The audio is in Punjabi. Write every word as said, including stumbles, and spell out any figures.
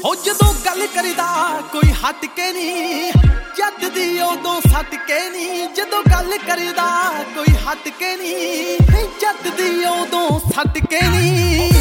ਹੋ ਜਦੋਂ ਗੱਲ ਕਰਦਾ ਕੋਈ ਹਟ ਕੇ ਨੀ, ਜੱਟ ਦੀ ਉਦੋਂ ਸੱਟ ਕੇ ਨੀ। ਜਦੋਂ ਗੱਲ ਕਰਦਾ ਕੋਈ ਹਟ ਕੇ ਨੀ, ਜੱਟ ਦੀ ਉਦੋਂ ਸੱਟ ਕੇ ਨੀ।